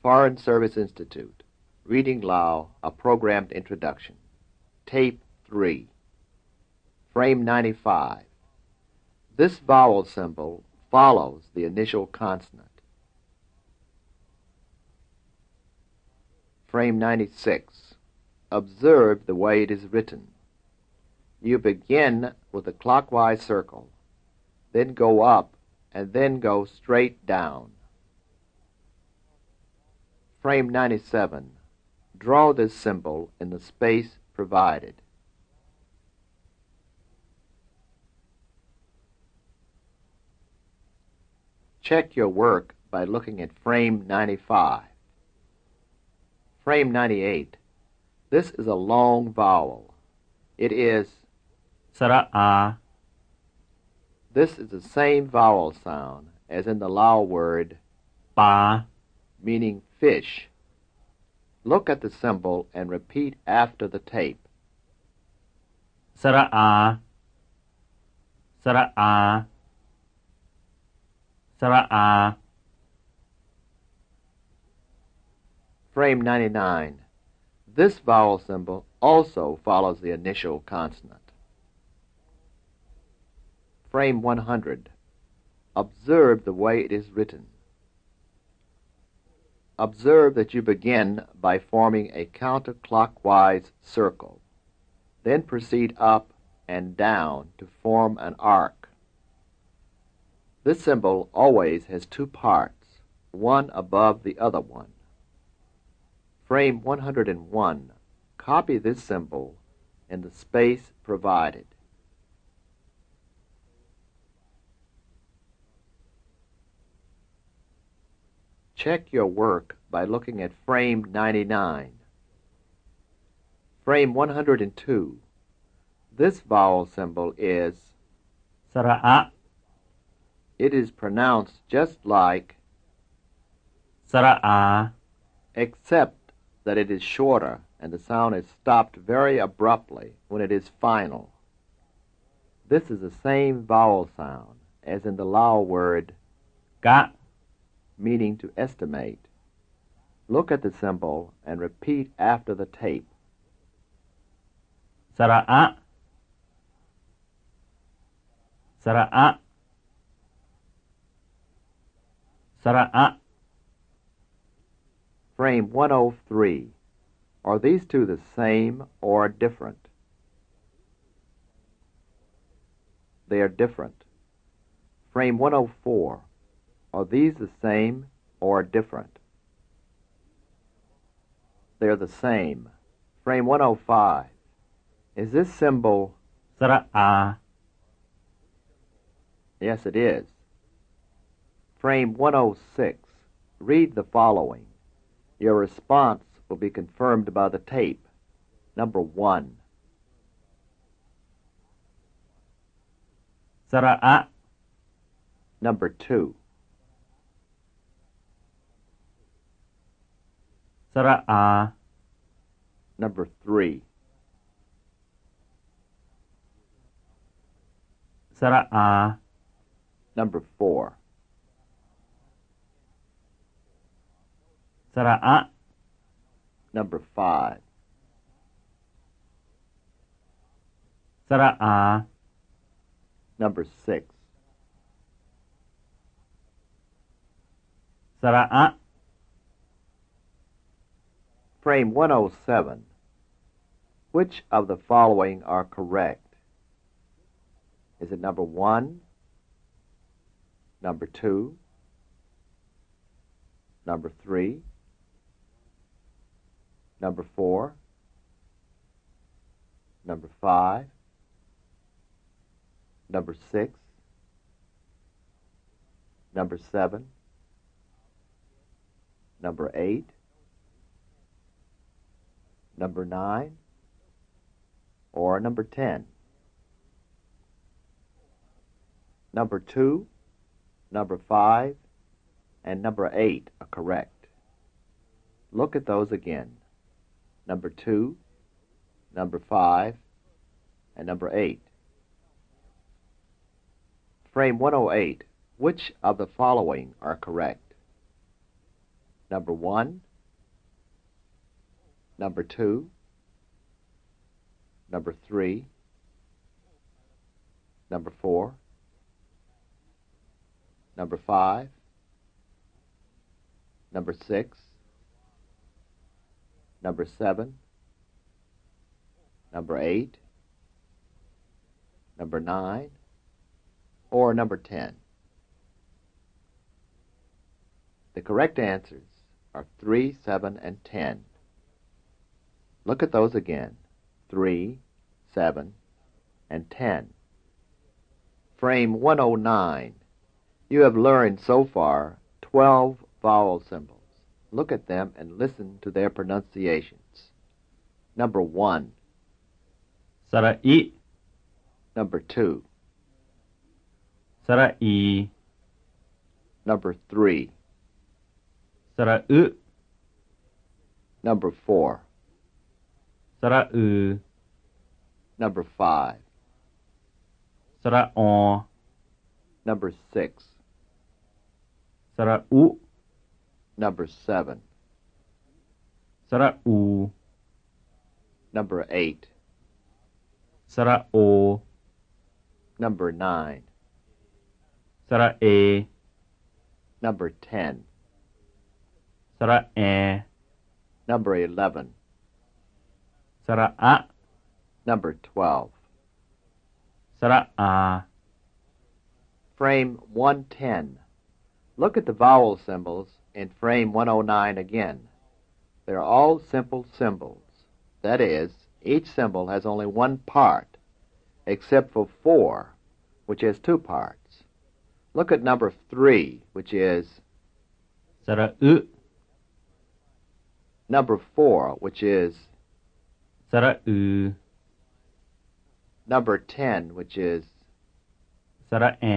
Foreign Service Institute, Reading Lao, a Programmed Introduction. Tape 3. Frame 95. This vowel symbol follows the initial consonant. Frame 96. Observe the way it is written. You begin with a clockwise circle, then go up, and then go straight down. Frame 97. Draw this symbol in the space provided. Check your work by looking at frame 95. Frame 98. This is a long vowel. It is Sara-a, This is the same vowel sound as in the Lao word pa, meaning fish. Look at the symbol and repeat after the tape. Sara-a, Sara-a, Sara-a. Frame 99. This vowel symbol also follows the initial consonant. Frame 100. Observe the way it is written. Observe that you begin by forming a counterclockwise circle, then proceed up and down to form an arc. This symbol always has two parts, one above the other one. Frame 101. Copy this symbol in the space provided. Check your work by looking at frame 99. Frame 102. This vowel symbol is, Sara-a, it is pronounced just like, Sara-a, except that it is shorter and the sound is stopped very abruptly when it is final. This is the same vowel sound as in the Lao word ka, meaning to estimate. Look at the symbol and repeat after the tape. Sara-a, Sara-a, Sara-a. Frame 103. Are these two the same or different? They are different. Frame 104. Are these the same or different? They are the same. Frame 105. Is this symbol? Sara-a, Yes, it is. Frame 106. Read the following. Your response will be confirmed by the tape. Number 1. Sara-a, Number 2. Sara-a, Number 3. Sara-a, Number 4. Sara-a, Number 5. Sara-a, Number 6. Sara-a. Frame 107. Which of the following are correct? Is it number 1, number 2, number 3, number 4, number 5, number 6, number 7, number 8, number 9, or number 10? Number 2, number 5, and number 8 are correct. Look at those again. Number 2, number 5, and number 8. Frame 108. Which of the following are correct? Number 1, number 2, number 3, number 4, number 5, number 6, number 7, number 8, number 9, or number 10. The correct answers are 3, 7, and 10. Look at those again. 3, 7, and 10. Frame 109. You have learned so far 12 vowel symbols. Look at them and listen to their pronunciations. Number 1. สระอิ Number 2. สระอี Number 3. สระอึ Number 4. สระอือ Number 5. สระออ Number 6. สระอุ Number 7. สระอู Number 8. สระโอ Number 9. สระเอ Number 10. สระแอ Number 11. สระอะ Number 12. สระอา Frame 110. Look at the vowel symbols in frame 109 again. They're all simple symbols. That is, each symbol has only one part, except for 4, which has 2 parts. Look at number 3, which is สระอึ number 4, which is สระอือ number 10, which is สระแอ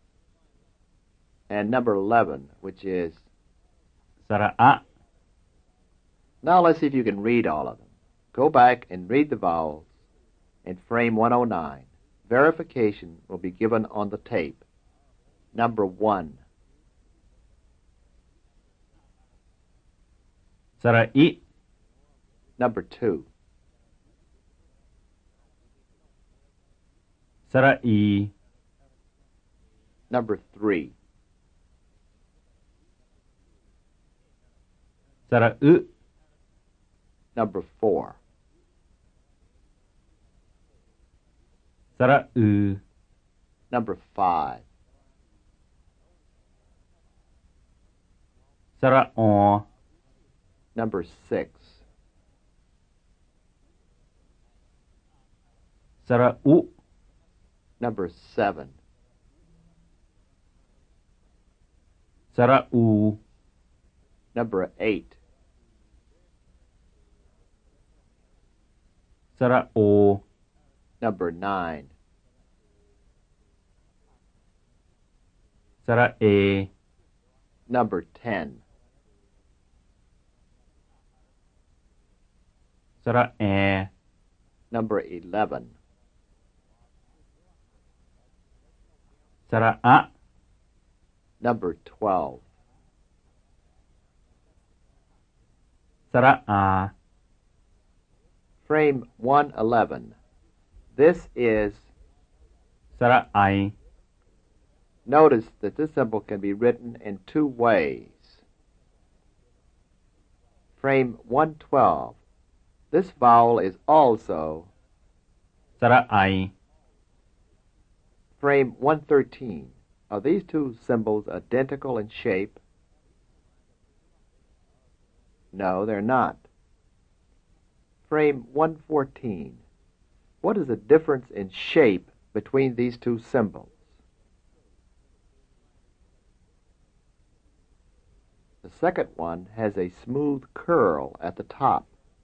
and number 11, which is. สระอะ Now let's see if you can read all of them. Go back and read the vowels in frame 109. Verification will be given on the tape. Number 1. สระอิ Number 2. สระอี Number 3. สระอึ Number 4. สระอือ Number 5. สระออ Number 6. สระอุ Number 7. สระอู Number 8. สระโอ Number 9. สระเอ Number 10. สระแอ Number 11. สระอะ Number 12. สระอา Frame 111. This is. สระไอ Notice that this symbol can be written in 2 ways. Frame 112. This vowel is also. สระไอ Frame 113. Are these 2 symbols identical in shape? No, they're not. Frame 114. What is the difference in shape between these 2 symbols? The second one has a smooth curl at the top.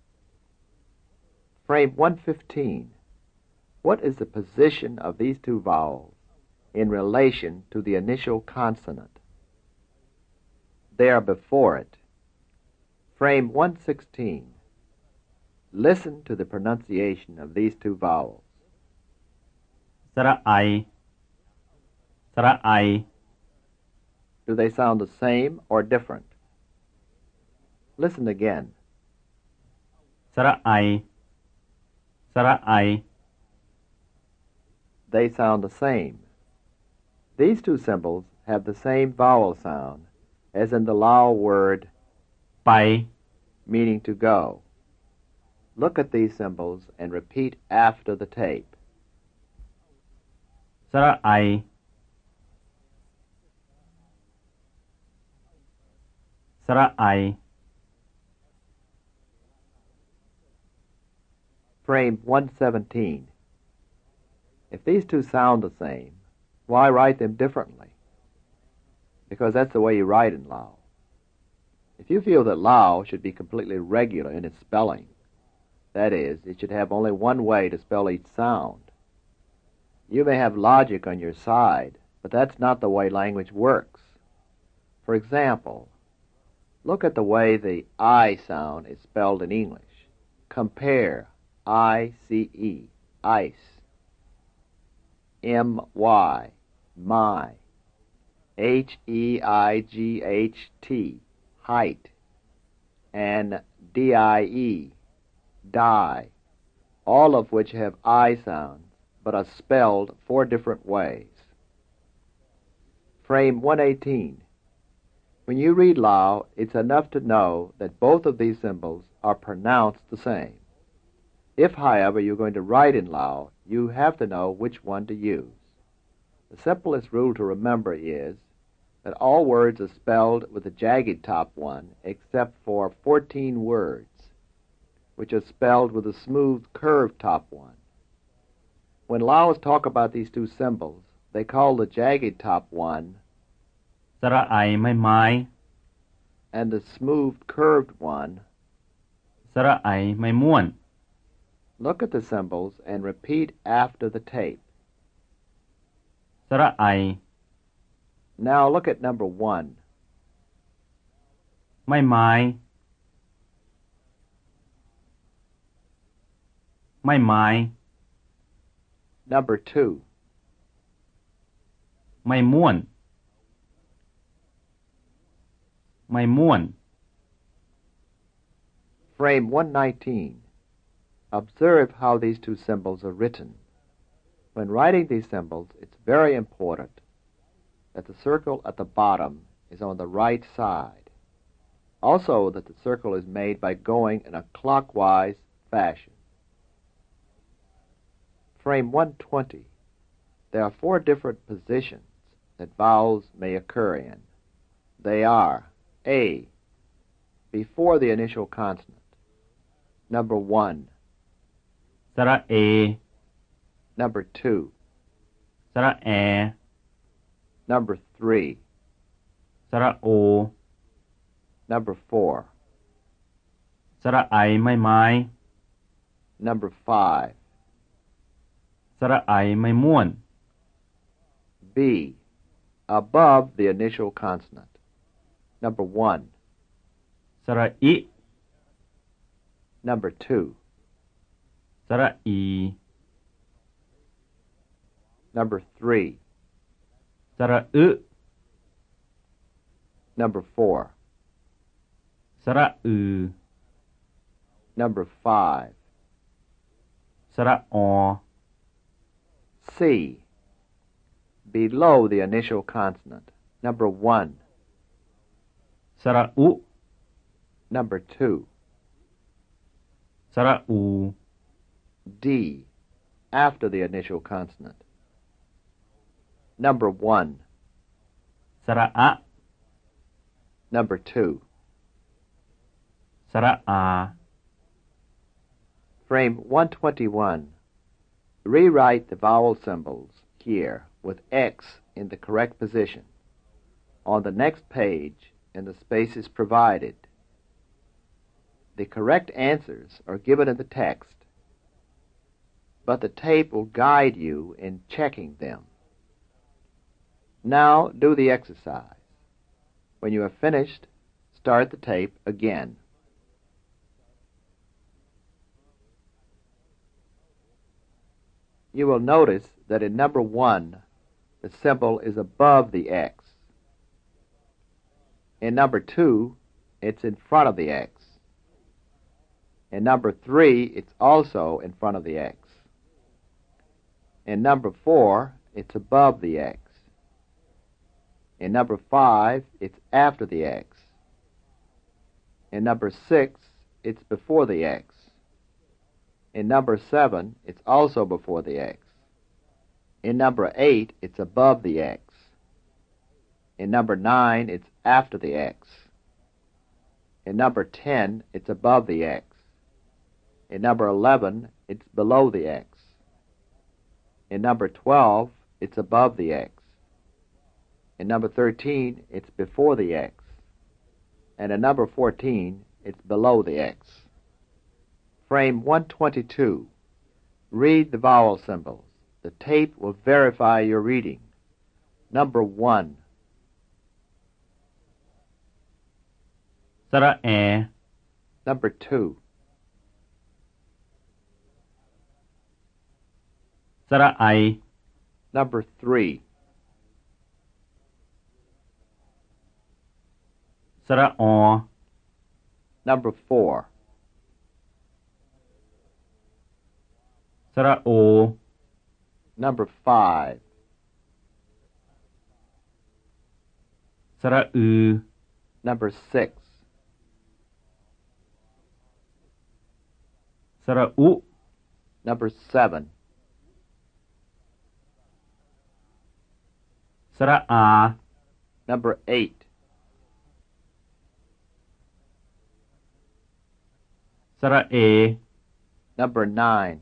Frame 115. What is the position of these 2 vowels in relation to the initial consonant? They are before it. Frame 116. Listen to the pronunciation of these 2 vowels. สระไอ สระไอ Do they sound the same or different? Listen again. สระไอ สระไอ They sound the same. These two symbols have the same vowel sound as in the Lao word ไป meaning to go. Look at these symbols and repeat after the tape. สระไอ สระไอ Frame 117. If these two sound the same, why write them differently? Because that's the way you write in Lao. If you feel that Lao should be completely regular in its spelling, that is, it should have only one way to spell each sound, you may have logic on your side, but that's not the way language works. For example, look at the way the I sound is spelled in English. Compare I-C-E, ice, M-Y, my, H-E-I-G-H-T, height, and D-I-E, die, all of which have I sounds, but are spelled four different ways. Frame 118. When you read Lao, it's enough to know that both of these symbols are pronounced the same. If, however, you're going to write in Lao, you have to know which one to use. The simplest rule to remember is that all words are spelled with a jagged top one except for 14 words, which are spelled with a smooth curved top one. When Laos talk about these two symbols, they call the jagged top one สระไอ ไม่ไม้ and the smooth curved one. สระไอ ไม่ม่วน Look at the symbols and repeat after the tape. สระไอ Now look at number 1. ไม่ไม้ ไม่ไม้ Number 2. ไม่ม่วน ไม่ม่วน Frame 119. Observe how these two symbols are written. When writing these symbols, it's very important that the circle at the bottom is on the right side. Also, that the circle is made by going in a clockwise fashion. Frame 120. There are four different positions that vowels may occur in. They are A, before the initial consonant. Number 1. สระเอ Number 2. สระแอ Number 3. สระโอ Number 4. สระไอ ไม่ไม้ Number 5. สระไอ ไม่ม่วน B, above the initial consonant. Number 1. สระอิ Number 2. สระอี Number 3. สระอึ Number 4. สระอือ Number 5. สระออ C, below the initial consonant. Number 1. สระอุ Number 2. สระอู D, after the initial consonant. Number 1. สระอะ Number 2. สระอา Frame 121. Rewrite the vowel symbols here with X in the correct position. On the next page, in the spaces provided. The correct answers are given in the text, but the tape will guide you in checking them. Now do the exercise. When you have finished, start the tape again. You will notice that in number 1, the symbol is above the X. In number 2, it's in front of the X. In number 3, it's also in front of the X. In number 4, it's above the X. In number 5, it's after the X. In number 6, it's before the X. In number 7, it's also before the X. In number 8, it's above the X. In number 9, it's after the X. In number 10, it's above the X. In number 11, it's below the X. In number 12, it's above the X. In number 13, it's before the X. And in number 14, it's below the X. Frame 122. Read the vowel symbols. The tape will verify your reading. Number 1. สระแอ Number 2. สระไอ Number 3. สระออ Number 4. สระโอ Number 5. สระอือ Number 6. สระอุ Number 7. สระอา Number 8. สระเอ Number 9.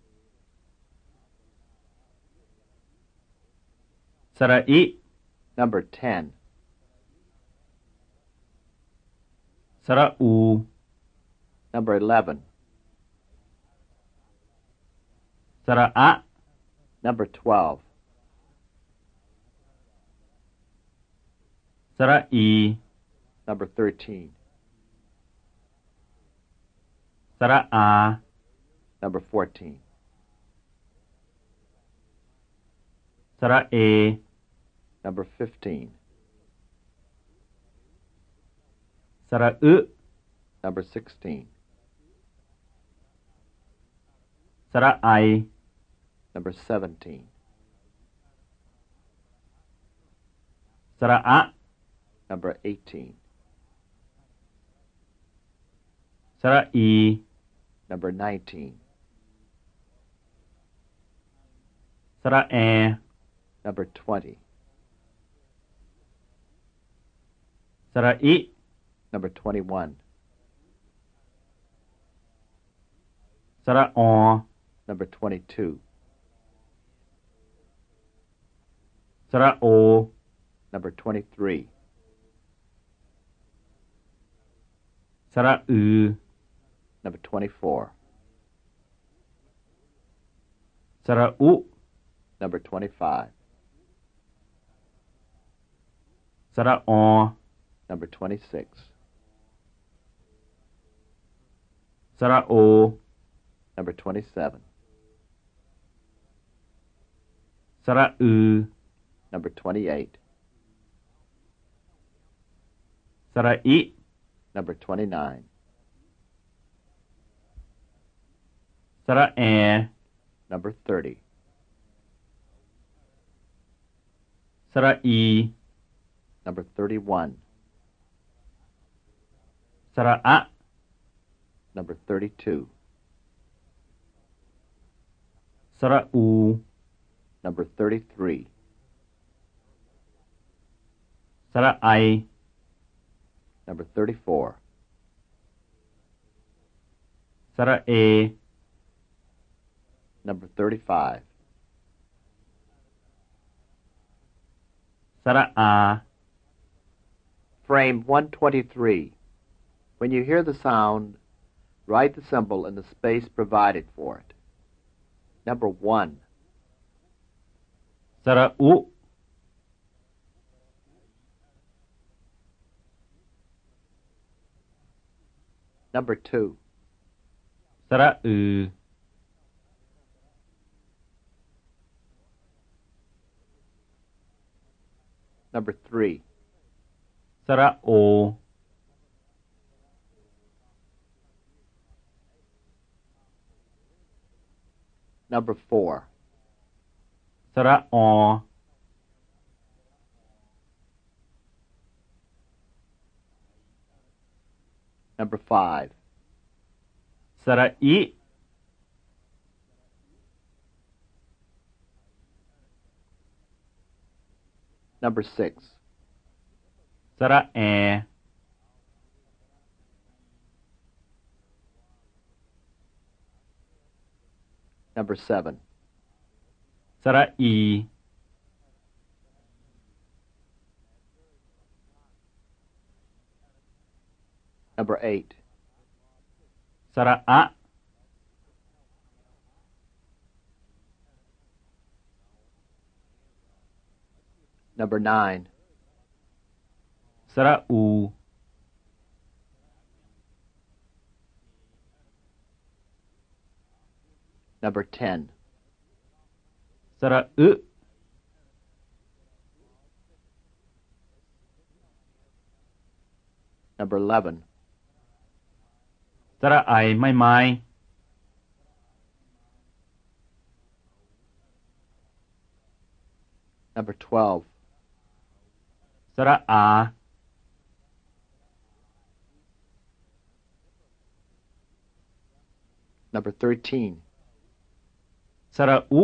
สระอิ Number 10. สระอู Number 11. สระอะ Number 12. สระอี Number 13. สระอา Number 14. สระเอ Number 15. สระอึ Number 16. สระไอ Number 17. สระอะ Number 18. สระอี Number 19. สระแอ Number 20. สระอิ Number 21. สระออ Number 22. สระโอ Number 23. สระอือ Number 24. สระอุ Number 25. สระออ Number 26. สระโอ Number 27. สระอือ Number 28. สระอิ Number 29. สระแอ Number 30. สระอี Number 31. สระอะ Number 32. สระอู Number 33. สระไอ Number 34. สระเอ Number 35. สระอา Frame 123. When you hear the sound, write the symbol in the space provided for it. Number 1. สระอุ Number 2. สระอือ Number 3. สระโอ Number 4. สระอ Number 5. สระอิ Number 6. สระแอ Number 7. สระอี Number 8. สระอะ Number 9. สระอู Number 10. สระอึ Number 11. สระไอไม่ไม้ Number 12. สระอา Number 13. สระอุ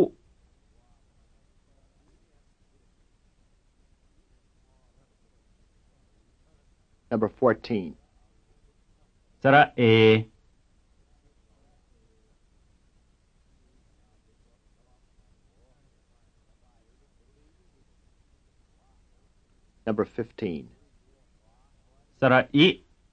Number 14. สระเอ Number 15. สระอิ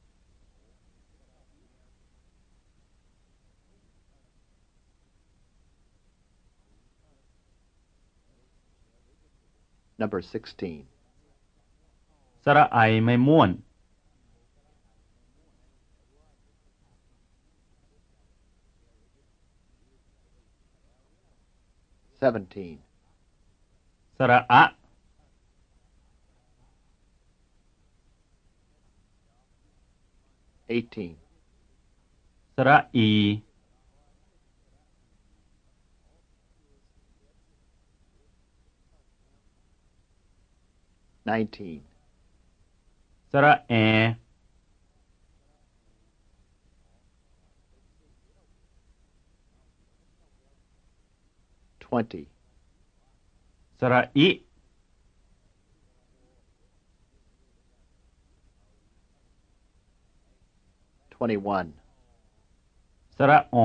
Number 16. สระไอไม่ม่วน 17. สระอะ 18. สระอี 19. สระแอ 20. สระอิ 21. สระอ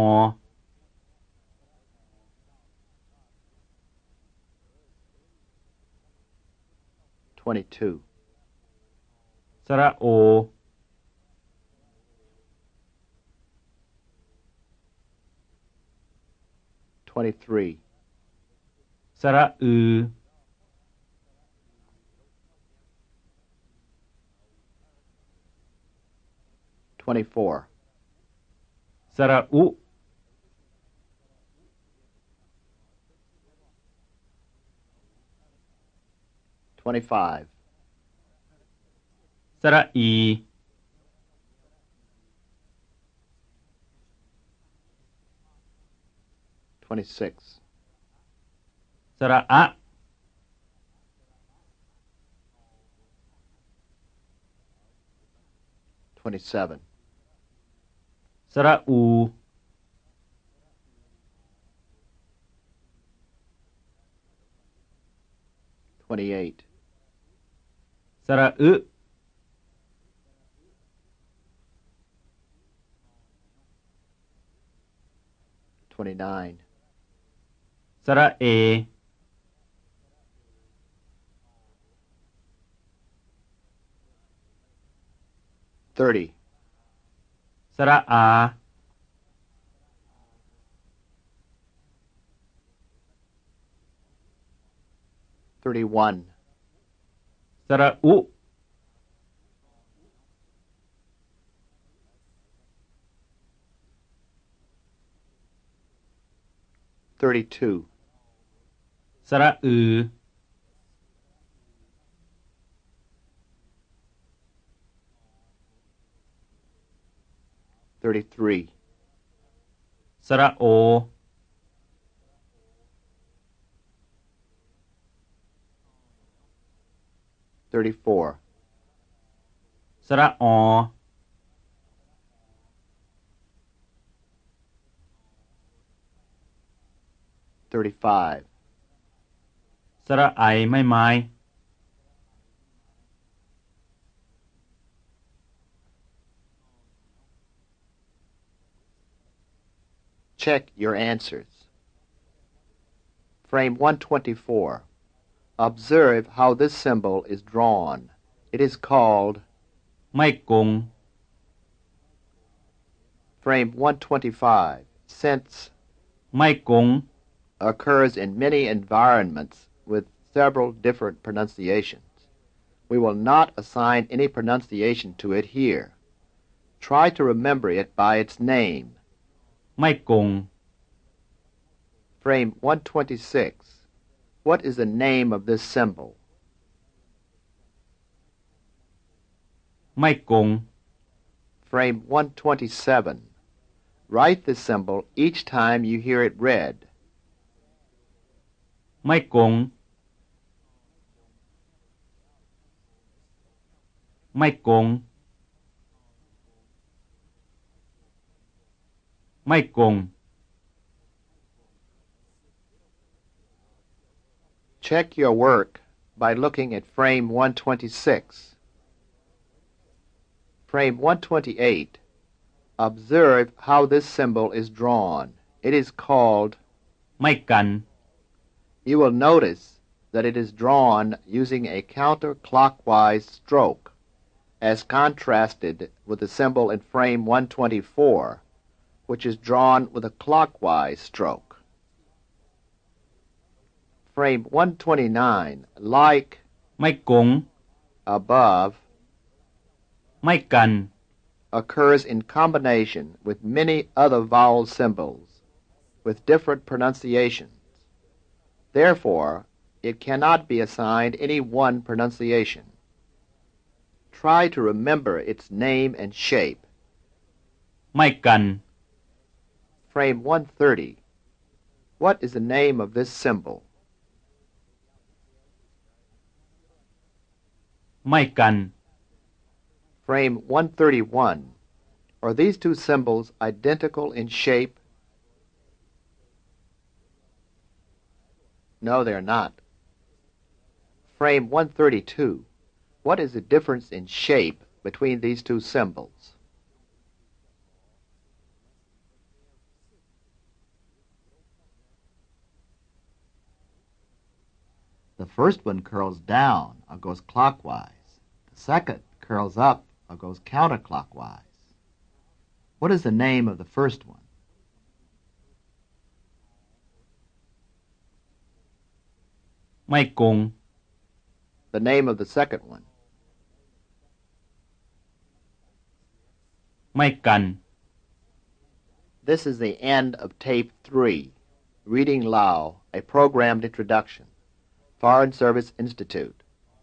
22. สระโอ 23. สระอือ 24. สระอุ 25. สระอี 26. สระอะ 27. สระอู 28. สระอึ 29. สระเอ 30. สระอา 31. สระอุ 32. สระอือ 33. สระโอ 34. สระอ 35. สระไอไม่ไม้ Check your answers. Frame 124. Observe how this symbol is drawn. It is called ไม่กง Frame 125. Since ไม่กง occurs in many environments with several different pronunciations. We will not assign any pronunciation to it here. Try to remember it by its name. ไม่กง Frame 126. What is the name of this symbol? ไม่กง Frame 127. Write this symbol each time you hear it read. ไม่กง ไม่กง ไม่กง Check your work by looking at frame 126. Frame 128. Observe how this symbol is drawn. It is called ไม่กัน You will notice that it is drawn using a counterclockwise stroke, as contrasted with the symbol in frame 124, which is drawn with a clockwise stroke. Frame 129, like ไม่กง above, ไม่กัน occurs in combination with many other vowel symbols with different pronunciations. Therefore, it cannot be assigned any one pronunciation. Try to remember its name and shape. ไม่กัน Frame 130. What is the name of this symbol? ไม่กัน Frame 131. Are these two symbols identical in shape? No, they're not. Frame 132. What is the difference in shape between these two symbols? The first one curls down or goes clockwise. The second curls up or goes counterclockwise. What is the name of the first one? ไม่กง The name of the second one. ไม่กัน This is the end of Tape 3, Reading Lao, a Programmed Introduction, Foreign Service Institute.